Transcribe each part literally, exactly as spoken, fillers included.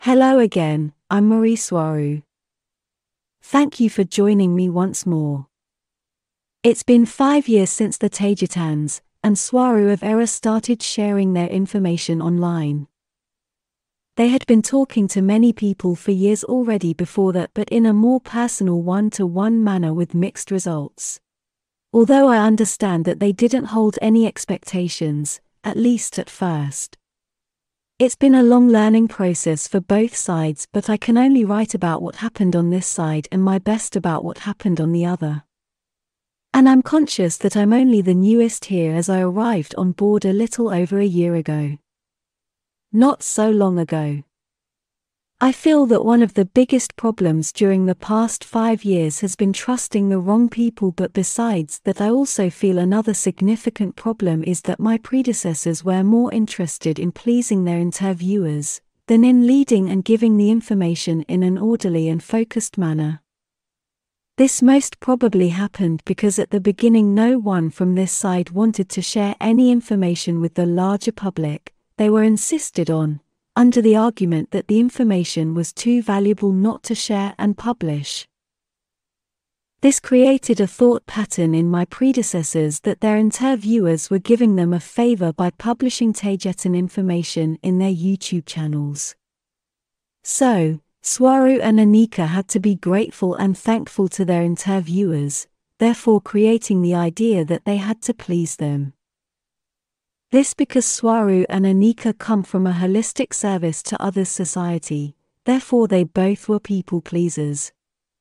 Hello again, I'm Marie Swaru. Thank you for joining me once more. It's been five years since the Tejitans and Swaru of Era started sharing their information online. They had been talking to many people for years already before that, but in a more personal one-to-one manner with mixed results. Although I understand that they didn't hold any expectations, at least at first. It's been a long learning process for both sides, but I can only write about what happened on this side and my best about what happened on the other. And I'm conscious that I'm only the newest here, as I arrived on board a little over a year ago. Not so long ago. I feel that one of the biggest problems during the past five years has been trusting the wrong people, but besides that I also feel another significant problem is that my predecessors were more interested in pleasing their interviewers than in leading and giving the information in an orderly and focused manner. This most probably happened because at the beginning no one from this side wanted to share any information with the larger public. They were insisted on, under the argument that the information was too valuable not to share and publish. This created a thought pattern in my predecessors that their interviewers were giving them a favor by publishing Tejetan information in their YouTube channels. So, Swaru and Anika had to be grateful and thankful to their interviewers, therefore creating the idea that they had to please them. This because Swaru and Anika come from a holistic service to others society, therefore they both were people pleasers.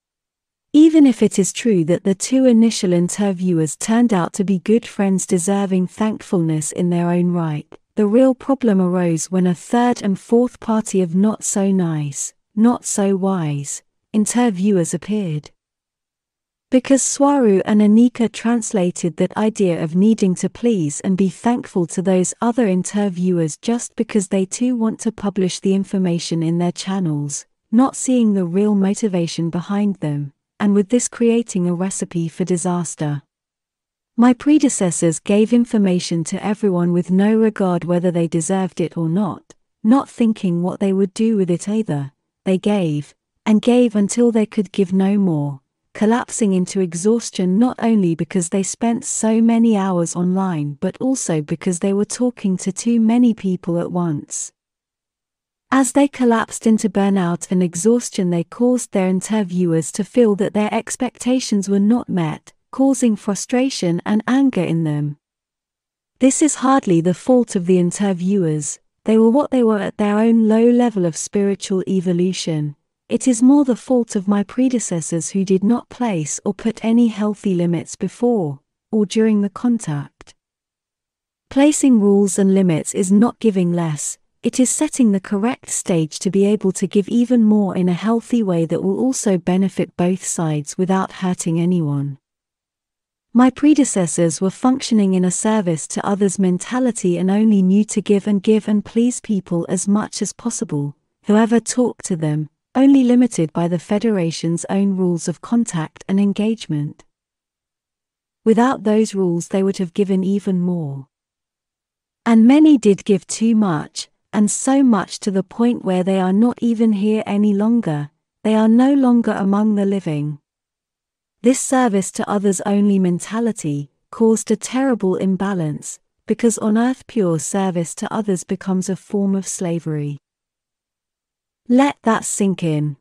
Even if it is true that the two initial interviewers turned out to be good friends deserving thankfulness in their own right, the real problem arose when a third and fourth party of not so nice, not so wise, interviewers appeared. Because Swaru and Anika translated that idea of needing to please and be thankful to those other interviewers just because they too want to publish the information in their channels, not seeing the real motivation behind them, and with this creating a recipe for disaster. My predecessors gave information to everyone with no regard whether they deserved it or not, not thinking what they would do with it either. They gave, and gave until they could give no more, collapsing into exhaustion not only because they spent so many hours online but also because they were talking to too many people at once. As they collapsed into burnout and exhaustion, they caused their interviewers to feel that their expectations were not met, causing frustration and anger in them. This is hardly the fault of the interviewers. They were what they were at their own low level of spiritual evolution. It is more the fault of my predecessors who did not place or put any healthy limits before, or during the contact. Placing rules and limits is not giving less, it is setting the correct stage to be able to give even more in a healthy way that will also benefit both sides without hurting anyone. My predecessors were functioning in a service to others mentality and only knew to give and give and please people as much as possible, whoever talked to them, only limited by the Federation's own rules of contact and engagement. Without those rules they would have given even more. And many did give too much, and so much to the point where they are not even here any longer, they are no longer among the living. This service to others only mentality caused a terrible imbalance, because on earth pure service to others becomes a form of slavery. Let that sink in.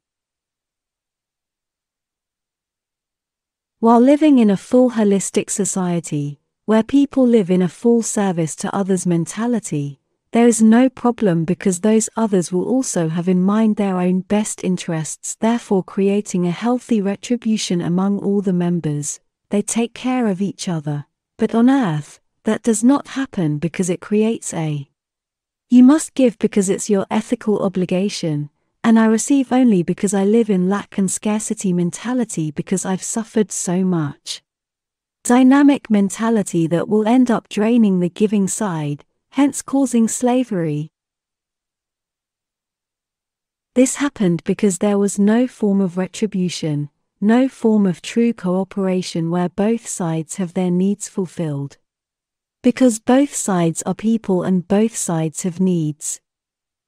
While living in a full holistic society, where people live in a full service to others mentality, there is no problem because those others will also have in mind their own best interests, therefore creating a healthy retribution among all the members. They take care of each other. But on earth, that does not happen because it creates a you must give because it's your ethical obligation, and I receive only because I live in lack and scarcity mentality because I've suffered so much. Dynamic mentality that will end up draining the giving side, hence causing slavery. This happened because there was no form of retribution, no form of true cooperation where both sides have their needs fulfilled. Because both sides are people and both sides have needs.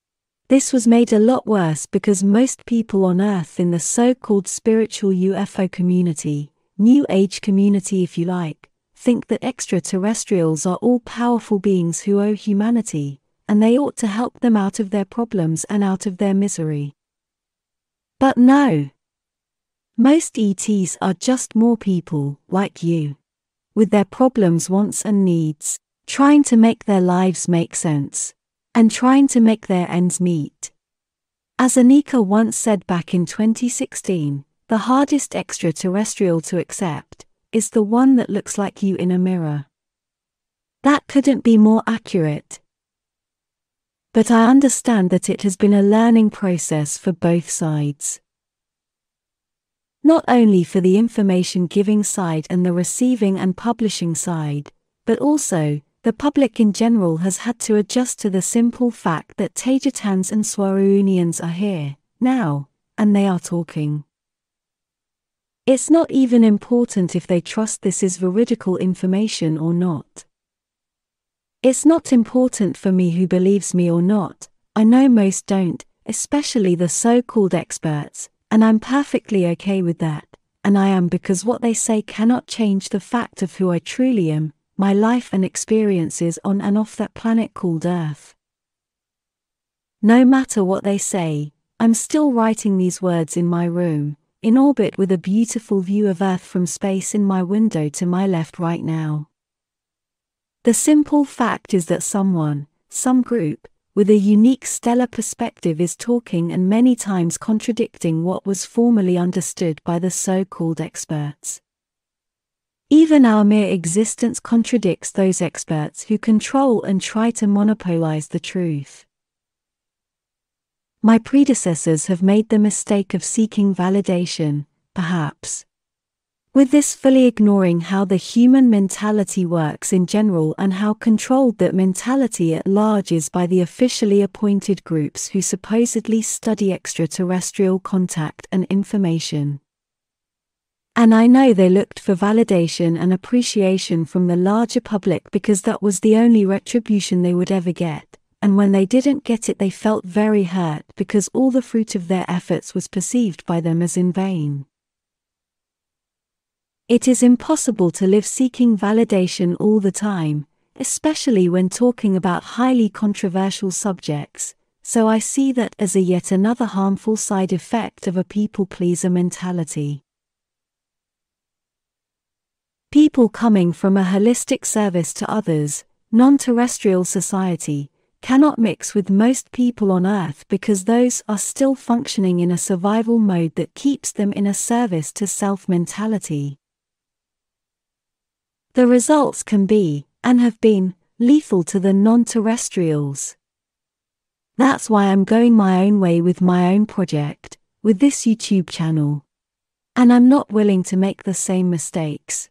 This was made a lot worse because most people on Earth in the so-called spiritual U F O community, New Age community if you like, think that extraterrestrials are all-powerful beings who owe humanity, and they ought to help them out of their problems and out of their misery. But no. Most E Ts are just more people, like you, with their problems, wants and needs, trying to make their lives make sense, and trying to make their ends meet. As Anika once said back in twenty sixteen, the hardest extraterrestrial to accept is the one that looks like you in a mirror. That couldn't be more accurate. But I understand that it has been a learning process for both sides. Not only for the information giving side and the receiving and publishing side, but also, the public in general has had to adjust to the simple fact that Tejatans and Swaroonians are here, now, and they are talking. It's not even important if they trust this is veridical information or not. It's not important for me who believes me or not. I know most don't, especially the so-called experts, and I'm perfectly okay with that, and I am, because what they say cannot change the fact of who I truly am, my life and experiences on and off that planet called Earth. No matter what they say, I'm still writing these words in my room, in orbit with a beautiful view of Earth from space in my window to my left right now. The simple fact is that someone, some group, with a unique stellar perspective is talking and many times contradicting what was formerly understood by the so-called experts. Even our mere existence contradicts those experts who control and try to monopolize the truth. My predecessors have made the mistake of seeking validation, perhaps, with this fully ignoring how the human mentality works in general and how controlled that mentality at large is by the officially appointed groups who supposedly study extraterrestrial contact and information. And I know they looked for validation and appreciation from the larger public because that was the only retribution they would ever get, and when they didn't get it they felt very hurt because all the fruit of their efforts was perceived by them as in vain. It is impossible to live seeking validation all the time, especially when talking about highly controversial subjects, so I see that as a yet another harmful side effect of a people-pleaser mentality. People coming from a holistic service to others, non-terrestrial society, cannot mix with most people on Earth because those are still functioning in a survival mode that keeps them in a service to self mentality. The results can be, and have been, lethal to the non-terrestrials. That's why I'm going my own way with my own project, with this YouTube channel. And I'm not willing to make the same mistakes.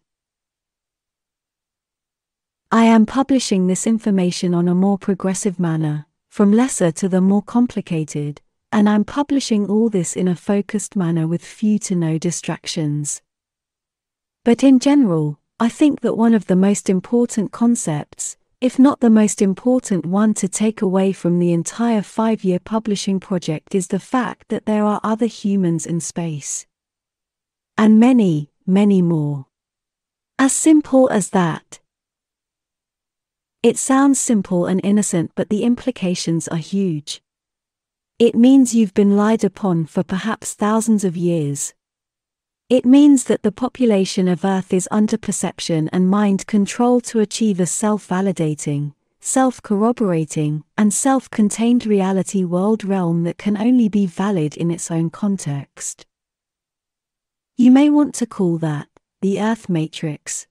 I am publishing this information on a more progressive manner, from lesser to the more complicated, and I'm publishing all this in a focused manner with few to no distractions. But in general, I think that one of the most important concepts, if not the most important one to take away from the entire five-year publishing project is the fact that there are other humans in space. And many, many more. As simple as that. It sounds simple and innocent, but the implications are huge. It means you've been lied upon for perhaps thousands of years. It means that the population of Earth is under perception and mind control to achieve a self-validating, self-corroborating, and self-contained reality world realm that can only be valid in its own context. You may want to call that the Earth Matrix.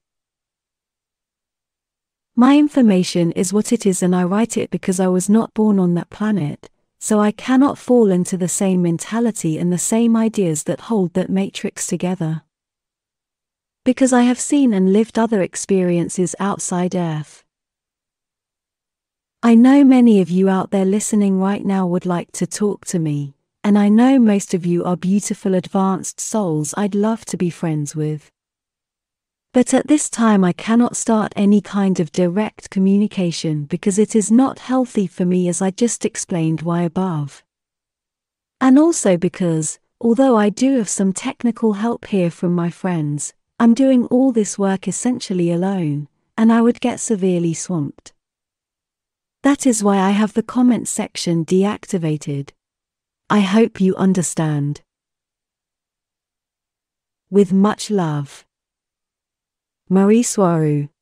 My information is what it is and I write it because I was not born on that planet, so I cannot fall into the same mentality and the same ideas that hold that matrix together. Because I have seen and lived other experiences outside Earth. I know many of you out there listening right now would like to talk to me, and I know most of you are beautiful advanced souls I'd love to be friends with. But at this time I cannot start any kind of direct communication because it is not healthy for me, as I just explained why above. And also because, although I do have some technical help here from my friends, I'm doing all this work essentially alone, and I would get severely swamped. That is why I have the comment section deactivated. I hope you understand. With much love, Marie Soirou.